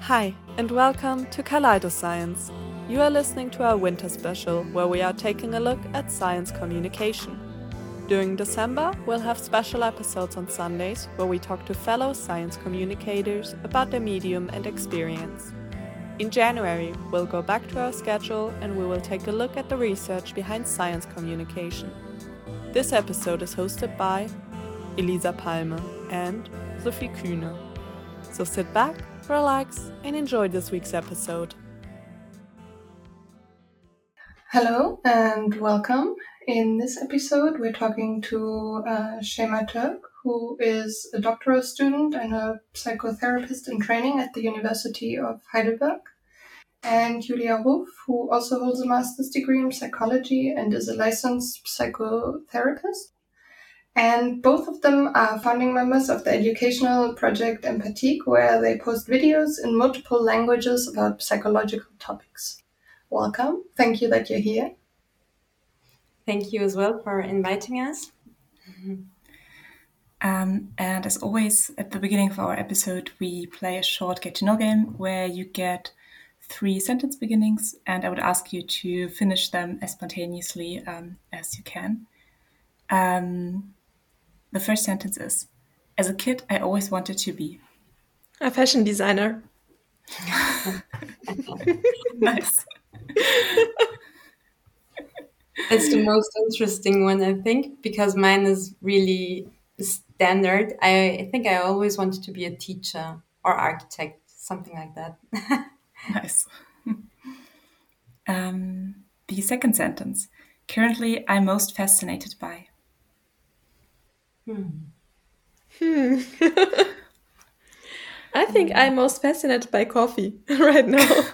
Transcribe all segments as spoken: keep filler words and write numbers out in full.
Hi, and welcome to Kaleidoscience. You are listening to our winter special, where we are taking a look at science communication. During December, we'll have special episodes on Sundays, where we talk to fellow science communicators about their medium and experience. In January, we'll go back to our schedule and we will take a look at the research behind science communication. This episode is hosted by Elisa Palme and Sophie Kühne. So sit back, relax, and enjoy this week's episode. Hello and welcome. In this episode, we're talking to uh, Shema Turk, who is a doctoral student and a psychotherapist in training at the University of Heidelberg, and Julia Ruf, who also holds a master's degree in psychology and is a licensed psychotherapist. And both of them are founding members of the educational project Empathique, where they post videos in multiple languages about psychological topics. Welcome. Thank you that you're here. Thank you as well for inviting us. Um, and as always, at the beginning of our episode, we play a short get-to-know game where you get three sentence beginnings, and I would ask you to finish them as spontaneously um, as you can. Um, the first sentence is, as a kid, I always wanted to be. A fashion designer. Nice. It's the most interesting one, I think, because mine is really standard. I, I think I always wanted to be a teacher or architect, something like that. Nice. Um, the second sentence, currently I'm most fascinated by. Hmm. Hmm. I think I'm most fascinated by coffee right now.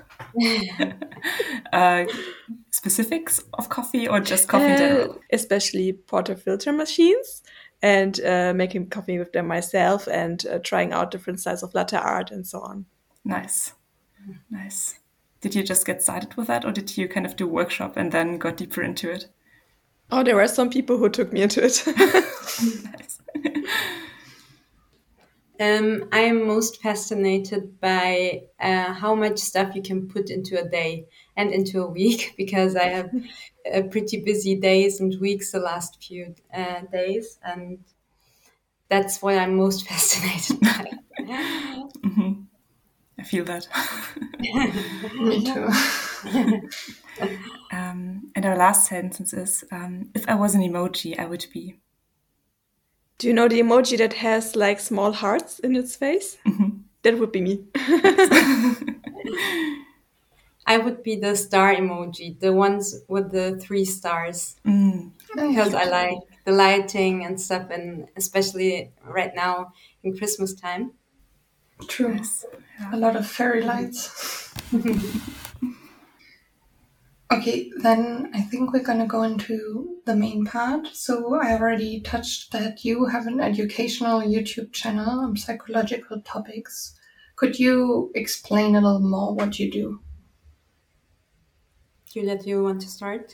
uh, specifics of coffee or just coffee in general? Uh, especially portafilter machines and uh, making coffee with them myself and uh, trying out different styles of latte art and so on. Nice. Nice. Did you just get started with that or did you kind of do a workshop and then got deeper into it? Oh, there were some people who took me into it. Nice. Um, I'm most fascinated by uh, how much stuff you can put into a day and into a week, because I have uh, pretty busy days and weeks the last few uh, days, and that's what I'm most fascinated by. Mm-hmm. I feel that. Me too. um, and our last sentence is, um, if I was an emoji, I would be. Do you know the emoji that has like small hearts in its face? Mm-hmm. That would be me. I would be the star emoji, the ones with the three stars, Mm. because I like the lighting and stuff, and especially right now in Christmas time. True. Nice. Yeah. A lot of fairy lights. Okay, then I think we're going to go into the main part. So I already touched that you have an educational YouTube channel on psychological topics. Could you explain a little more what you do? Julia, do you want to start?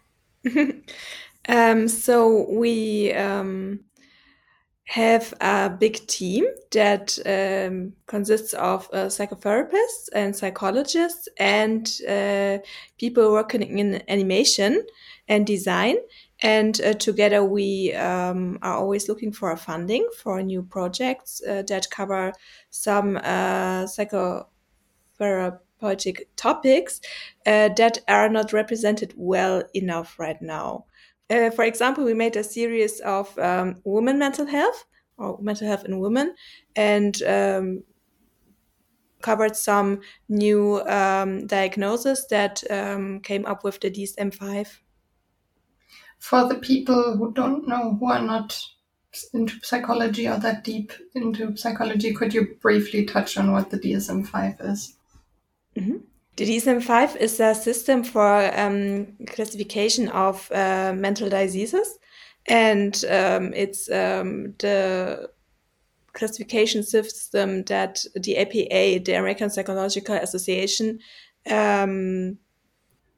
um, so we um, have a big team that um, consists of uh, psychotherapists and psychologists and uh, people working in animation and design. And uh, together we um, are always looking for funding for new projects uh, that cover some uh, psychotherapeutic topics uh, that are not represented well enough right now. Uh, for example, we made a series of um, women mental health or mental health in women and um, covered some new um, diagnoses that um, came up with the D S M five. For the people who don't know, who are not into psychology or that deep into psychology, could you briefly touch on what the D S M five is? Mm-hmm. The D S M five is a system for um, classification of uh, mental diseases, and um, it's um, the classification system that the A P A, the American Psychological Association, um,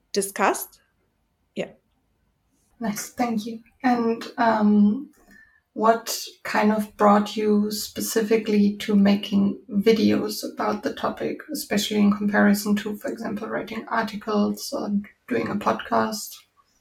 discussed. Yeah. Nice, thank you. And um, what kind of brought you specifically to making videos about the topic, especially in comparison to, for example, writing articles or doing a podcast?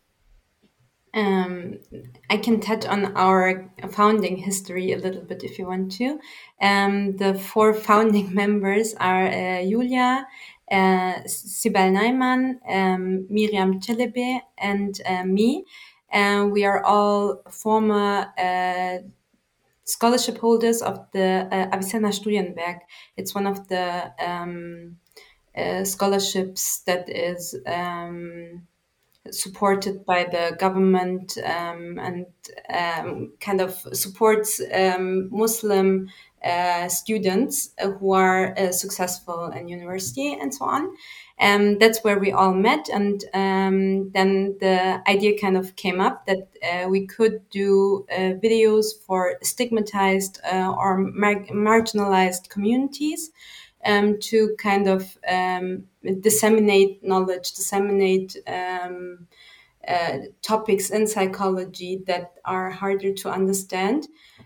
Um, I can touch on our founding history a little bit if you want to. Um, the four founding members are uh, Julia, uh, Sibel Neumann, um, Miriam Celebi, and uh, me. And we are all former uh, scholarship holders of the uh, Avicenna Studienberg. It's one of the um, uh, scholarships that is um, supported by the government um, and um, kind of supports um, Muslim uh, students who are uh, successful in university and so on. And that's where we all met. And um, then the idea kind of came up that uh, we could do uh, videos for stigmatized uh, or mar- marginalized communities um, to kind of um, disseminate knowledge, disseminate um, uh, topics in psychology that are harder to understand.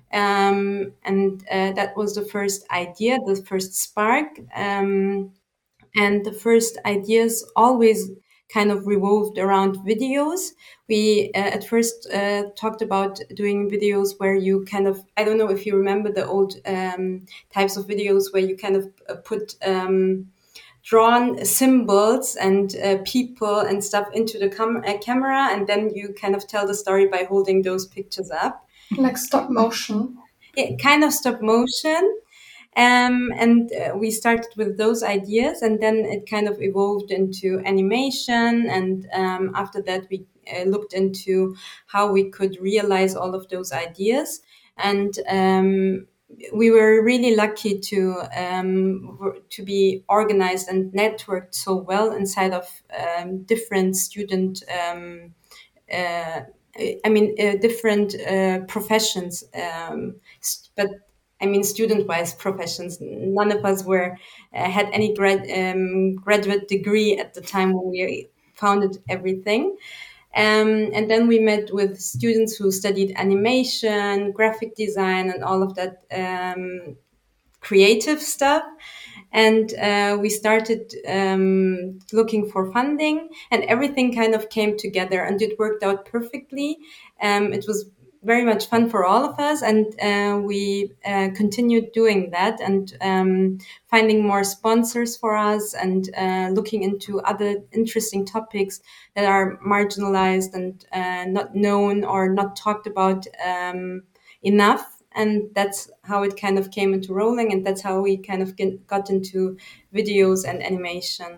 Um, and uh, that was the first idea, the first spark. Um, and the first ideas always kind of revolved around videos. We uh, at first uh, talked about doing videos where you kind of, I don't know if you remember the old um, types of videos where you kind of uh, put um, drawn symbols and uh, people and stuff into the com- uh, camera, and then you kind of tell the story by holding those pictures up. Like stop motion? Yeah, kind of stop motion. Um, and uh, we started with those ideas, and then it kind of evolved into animation. And um, after that, we uh, looked into how we could realize all of those ideas. And um, we were really lucky to um, to be organized and networked so well inside of um, different student. Um, uh, I mean, uh, different uh, professions, um, but I mean, student-wise professions. None of us were uh, had any grad, um, graduate degree at the time when we founded everything. Um, and then we met with students who studied animation, graphic design, and all of that um, creative stuff. And uh, we started um, looking for funding, and everything kind of came together, and it worked out perfectly. Um, it was very much fun for all of us, and uh, we uh, continued doing that and um, finding more sponsors for us, and uh, looking into other interesting topics that are marginalized and uh, not known or not talked about um, enough. And that's how it kind of came into rolling, and that's how we kind of get, got into videos and animation.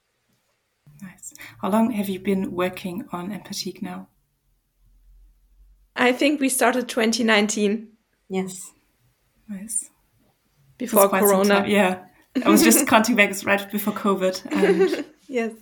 Nice. How long have you been working on Empathique now? I think we started twenty nineteen. Yes. Nice. Before Corona. Yeah. I was just counting back, it's right before COVID. And yes.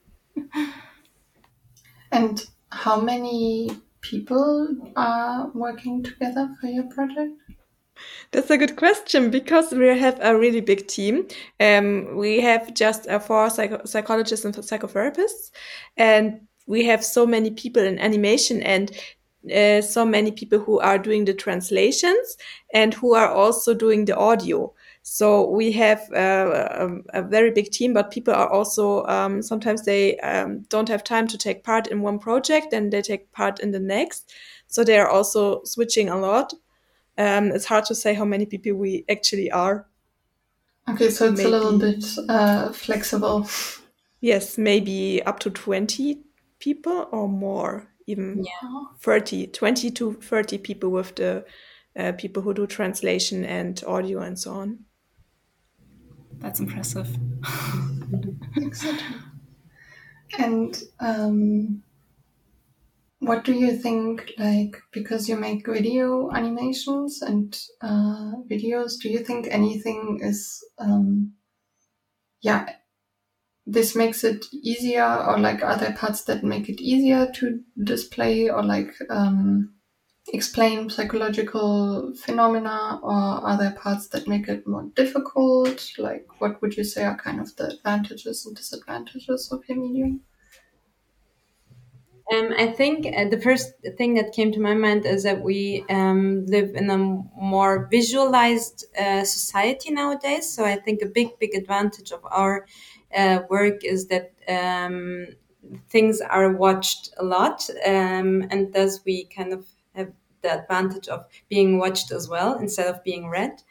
And how many people are working together for your project? That's a good question, because we have a really big team. Um, we have just uh, four psycho- psychologists and psychotherapists, and we have so many people in animation, and uh, so many people who are doing the translations and who are also doing the audio. So we have uh, a, a very big team, but people are also, um, sometimes they um, don't have time to take part in one project and they take part in the next. So they are also switching a lot. Um, it's hard to say how many people we actually are. Okay, so it's maybe a little bit uh, flexible. Yes, maybe up to twenty people or more, even yeah. thirty, twenty to thirty people with the uh, people who do translation and audio and so on. That's impressive. Exactly. And um, what do you think, like, because you make video animations and uh, videos, do you think anything is, um, yeah, this makes it easier, or like are there parts that make it easier to display or like um, explain psychological phenomena, or are there parts that make it more difficult? Like, what would you say are kind of the advantages and disadvantages of your medium? Um, I think uh, the first thing that came to my mind is that we um, live in a more visualized uh, society nowadays. So I think a big, big advantage of our uh, work is that um, things are watched a lot, um, and thus we kind of have the advantage of being watched as well instead of being read.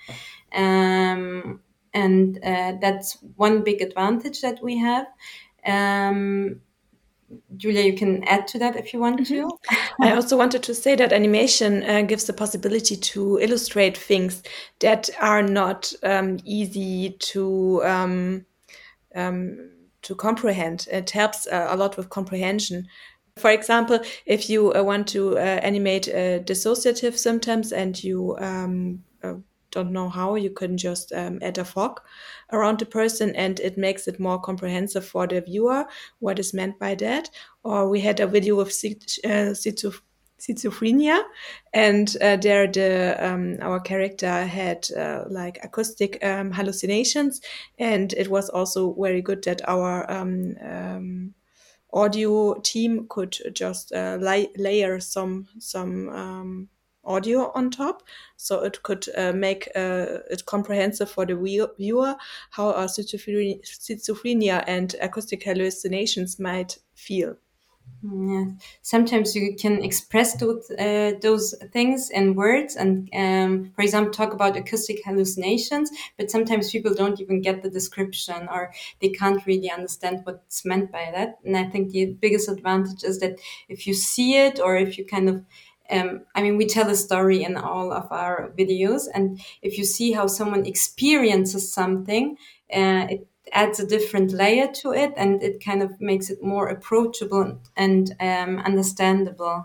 Um, and uh, that's one big advantage that we have. Um, Julia, you can add to that if you want to. I also wanted to say that animation uh, gives the possibility to illustrate things that are not um, easy to um, um, to comprehend. It helps uh, a lot with comprehension. For example, if you uh, want to uh, animate uh, dissociative symptoms and you um, uh, don't know how, you can just um, add a fog around the person and it makes it more comprehensive for the viewer what is meant by that. Or we had a video of uh, schizophrenia, and uh, there the um, our character had uh, like acoustic um, hallucinations, and it was also very good that our um, um, audio team could just uh, lay- layer some some um, audio on top, so it could uh, make uh, it comprehensive for the view- viewer how a schizophrenia, schizophrenia and acoustic hallucinations might feel. Yeah. Sometimes you can express those uh, those things in words, and um, for example, talk about acoustic hallucinations. But sometimes people don't even get the description, or they can't really understand what's meant by that. And I think the biggest advantage is that if you see it, or if you kind of um, I mean, we tell a story in all of our videos, and if you see how someone experiences something, uh, it adds a different layer to it, and it kind of makes it more approachable and um, understandable.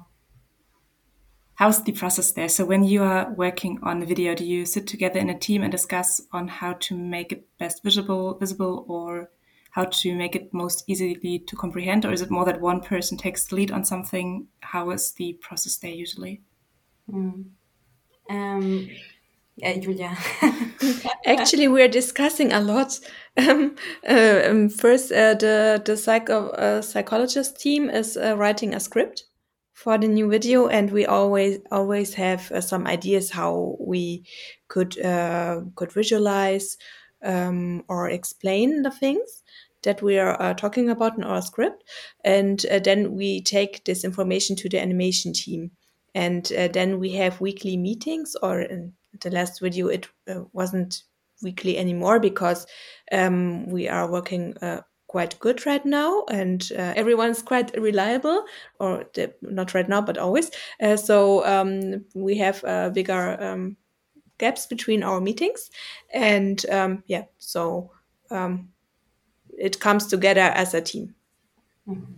How's the process there? So when you are working on a video, do you sit together in a team and discuss on how to make it best visible, visible, or how to make it most easily to comprehend? Or is it more that one person takes the lead on something? How is the process there usually? Mm. Um, yeah, Julia. Actually, we're discussing a lot. Um, uh, um, first, uh, the the psycho uh, psychologist team is uh, writing a script for the new video, and we always always have uh, some ideas how we could uh, could visualize um, or explain the things that we are uh, talking about in our script, and uh, then we take this information to the animation team, and uh, then we have weekly meetings. Or in the last video, it uh, wasn't weekly anymore because um, we are working uh, quite good right now, and uh, everyone's quite reliable, or the, not right now but always. Uh, so um, we have uh, bigger um, gaps between our meetings, and um, yeah, so um, it comes together as a team. Mm-hmm.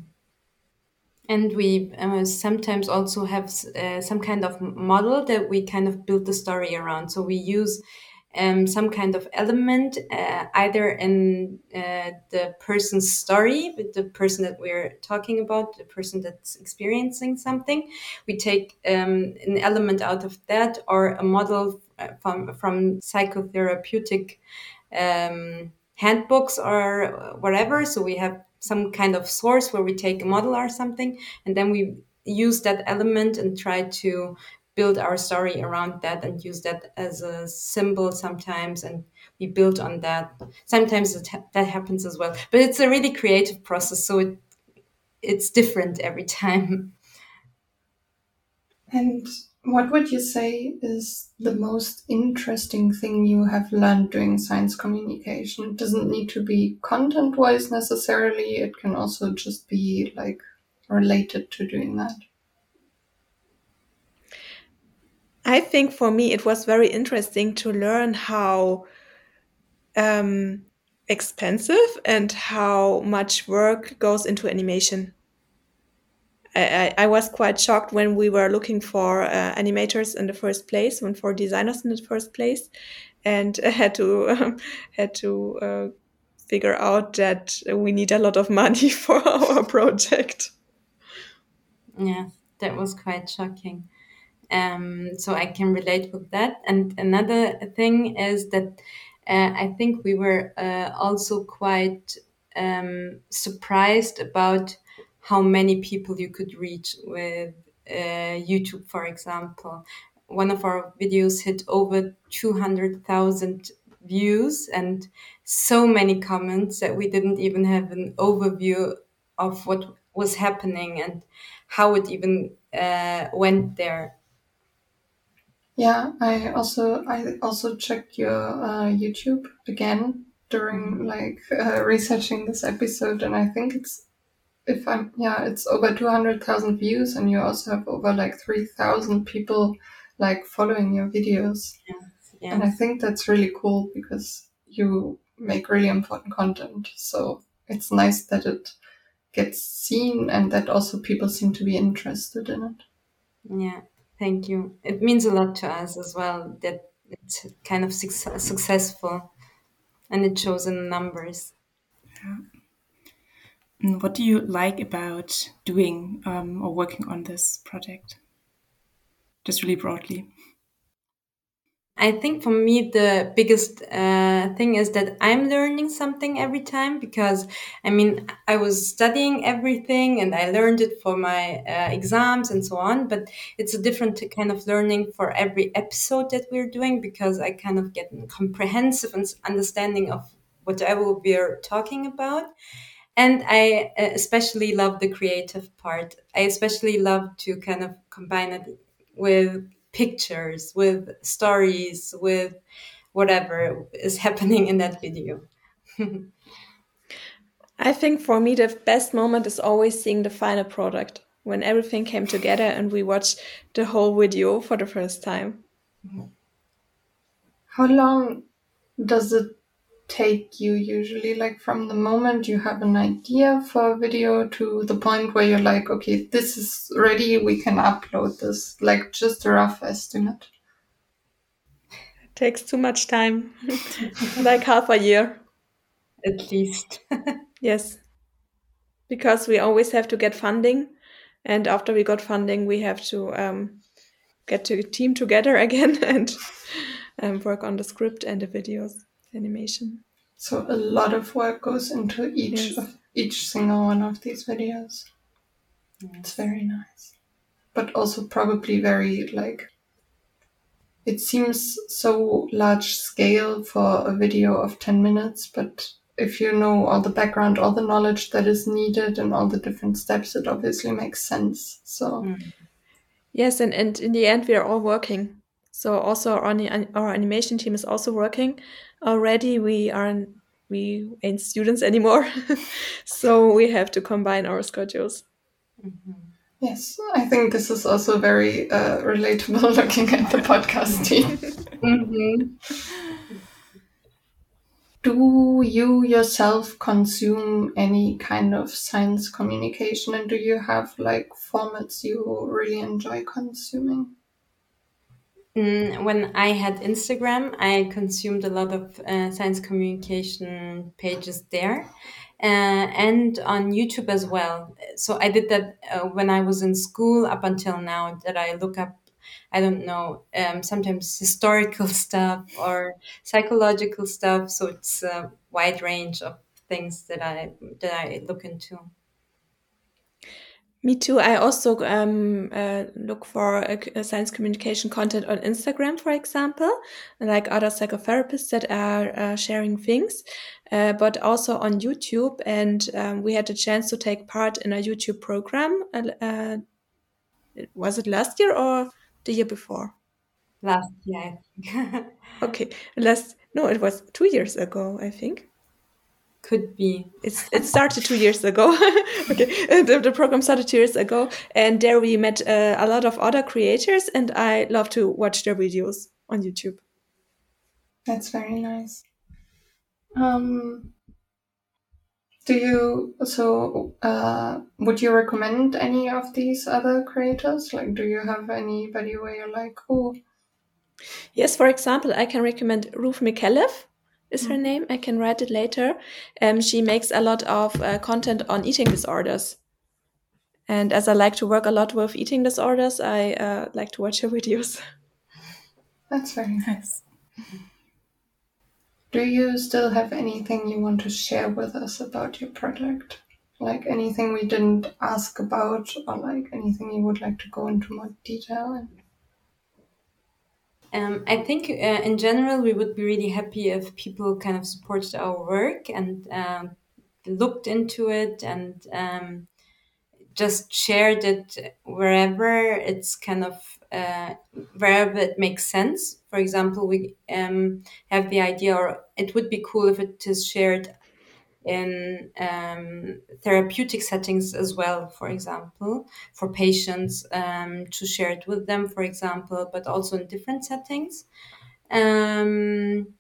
And we uh, sometimes also have uh, some kind of model that we kind of build the story around. So we use um, some kind of element, uh, either in uh, the person's story, with the person that we're talking about, the person that's experiencing something. We take um, an element out of that, or a model from from psychotherapeutic um, handbooks or whatever. So we have some kind of source where we take a model or something, and then we use that element and try to build our story around that, and use that as a symbol sometimes, and we build on that. Sometimes it ha- that happens as well, but it's a really creative process, so it it's different every time. And what would you say is the most interesting thing you have learned doing science communication? It doesn't need to be content-wise necessarily. It can also just be like related to doing that. I think for me it was very interesting to learn how um, expensive and how much work goes into animation. I, I was quite shocked when we were looking for uh, animators in the first place, and for designers in the first place, and had to um, had to uh, figure out that we need a lot of money for our project. Yeah, that was quite shocking. Um, so I can relate with that. And another thing is that uh, I think we were uh, also quite um, surprised about how many people you could reach with uh, YouTube, for example. One of our videos hit over two hundred thousand views and so many comments that we didn't even have an overview of what was happening and how it even uh, went there. Yeah, I also I also checked your uh, YouTube again during mm-hmm. like uh, researching this episode, and I think it's if I'm yeah it's over two hundred thousand views, and you also have over like three thousand people like following your videos. Yes, yes. And I think that's really cool because you make really important content. So it's nice that it gets seen and that also people seem to be interested in it. Yeah, thank you. It means a lot to us as well that it's kind of success- successful and it shows in the numbers. Yeah. What do you like about doing um, or working on this project? Just really broadly. I think for me, the biggest uh, thing is that I'm learning something every time because, I mean, I was studying everything and I learned it for my uh, exams and so on, but it's a different kind of learning for every episode that we're doing because I kind of get a comprehensive understanding of whatever we're talking about. And I especially love the creative part. I especially love to kind of combine it with pictures, with stories, with whatever is happening in that video. I think for me, the best moment is always seeing the final product, when everything came together and we watched the whole video for the first time. How long does it take you usually, like from the moment you have an idea for a video to the point where you're like, okay, this is ready, we can upload this, like just a rough estimate? It takes too much time, like half a year. At least. Yes, because we always have to get funding, and after we got funding, we have to um, get the team together again and um, work on the script and the videos, animation. So a lot of work goes into each Yes. of each single one of these videos. Yes. It's very nice, but also probably very like. It seems so large scale for a video of ten minutes, but if you know all the background, all the knowledge that is needed and all the different steps, it obviously makes sense. So mm. Yes, and, and in the end, we are all working. So also our, our animation team is also working. Already we aren't we ain't students anymore, so we have to combine our schedules. Mm-hmm. Yes, I think this is also very uh, relatable looking at the podcast team. Mm-hmm. Do you yourself consume any kind of science communication, and do you have like formats you really enjoy consuming? Mm, when I had Instagram, I consumed a lot of uh, science communication pages there. Uh, and on YouTube as well. So I did that uh, when I was in school up until now, that I look up, I don't know, um, sometimes historical stuff or psychological stuff. So it's a wide range of things that I that I look into. Me too. I also um, uh, look for a, a science communication content on Instagram, for example, like other psychotherapists that are uh, sharing things, uh, but also on YouTube. And um, we had the chance to take part in a YouTube program. Uh, uh, was it last year or the year before? Last year, I think. Okay, last no, it was two years ago, I think. Could be. It's it started two years ago. Okay, the, the program started two years ago, and there we met uh, a lot of other creators, and I love to watch their videos on YouTube. That's very nice. Um, do you so uh, would you recommend any of these other creators? Like, do you have anybody where you're like, oh? Yes, for example, I can recommend Ruth Micallef. Is her name? I can write it later. Um, she makes a lot of uh, content on eating disorders. And as I like to work a lot with eating disorders, I uh, like to watch her videos. That's very nice. Do you still have anything you want to share with us about your project? like anything we didn't ask about, or like anything you would like to go into more detail in? Um, I think uh, in general, we would be really happy if people kind of supported our work and um, looked into it and um, just shared it wherever it's kind of, uh, wherever it makes sense. For example, we um, have the idea, or it would be cool if it is shared in um, therapeutic settings as well, for example, for patients um, to share it with them, for example, but also in different settings. Um,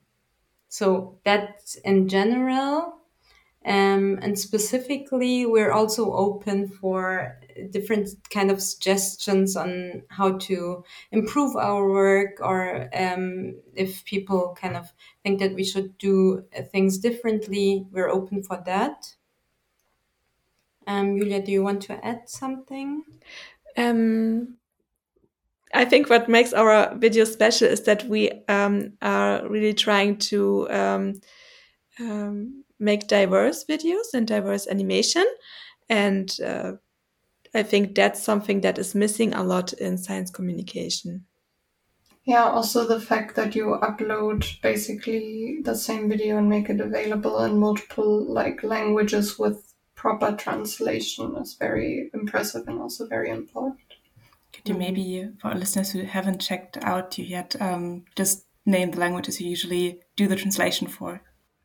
so that's in general. Um, and specifically, we're also open for different kind of suggestions on how to improve our work, or um, if people kind of think that we should do things differently, we're open for that. Um, Julia, do you want to add something? Um, I think what makes our video special is that we um, are really trying to um, um, make diverse videos and diverse animation. And uh, I think that's something that is missing a lot in science communication. Yeah, also the fact that you upload basically the same video and make it available in multiple like languages with proper translation is very impressive and also very important. Could you maybe, for our listeners who haven't checked out you yet, um, just name the languages you usually do the translation for?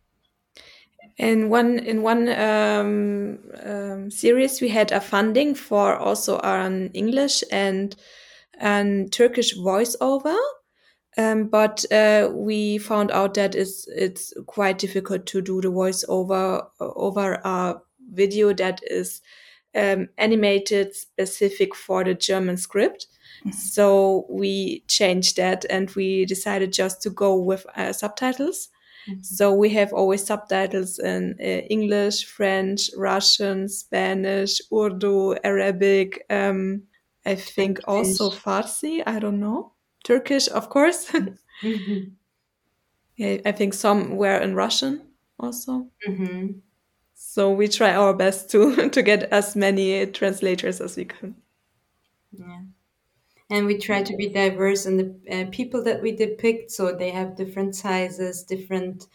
In one in one um, um, series, we had a funding for also an English and an Turkish voiceover, um, but uh, we found out that it's it's quite difficult to do the voiceover over a video that is um, animated specific for the German script. Mm-hmm. So we changed that and we decided just to go with uh, subtitles. Mm-hmm. So we have always subtitles in uh, English, French, Russian, Spanish, Urdu, Arabic, um, I think also Farsi, I don't know. Turkish, of course. Mm-hmm. Yeah, I think some were in Russian also. Mm-hmm. So we try our best to to get as many translators as we can. Yeah. And we try to be diverse in the uh, people that we depict, so they have different sizes, different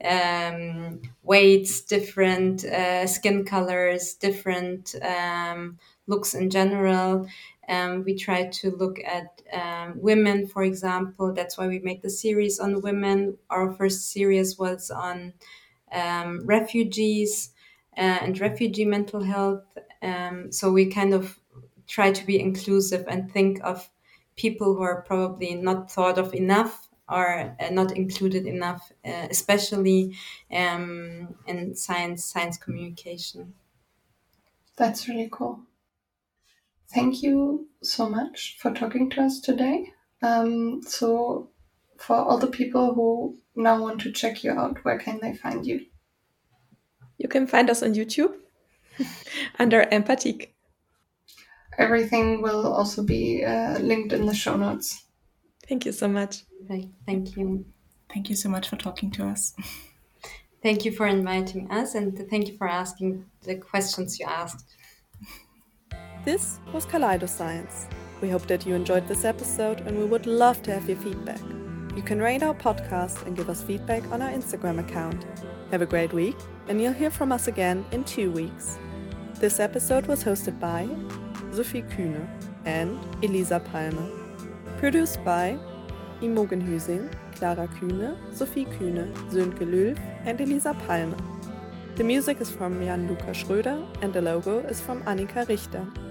um, weights, different uh, skin colors, different um, looks in general. Um, we try to look at um, women, for example. That's why we made the series on women. Our first series was on um, refugees uh, and refugee mental health. Um, so we kind of try to be inclusive and think of people who are probably not thought of enough or uh, not included enough, uh, especially um, in science, science communication. That's really cool. Thank you so much for talking to us today. Um, so for all the people who now want to check you out, where can they find you? You can find us on YouTube under Empathique. Everything will also be uh, linked in the show notes. Thank you so much. Thank you. Thank you so much for talking to us. Thank you for inviting us, and thank you for asking the questions you asked. This was Kaleido Science. We hope that you enjoyed this episode, and we would love to have your feedback. You can rate our podcast and give us feedback on our Instagram account. Have a great week, and you'll hear from us again in two weeks. This episode was hosted by Sophie Kühne and Elisa Palmer. Produced by Imogen Hüsing, Clara Kühne, Sophie Kühne, Sönke Löw, and Elisa Palmer. The music is from Jan-Luca Schröder and the logo is from Annika Richter.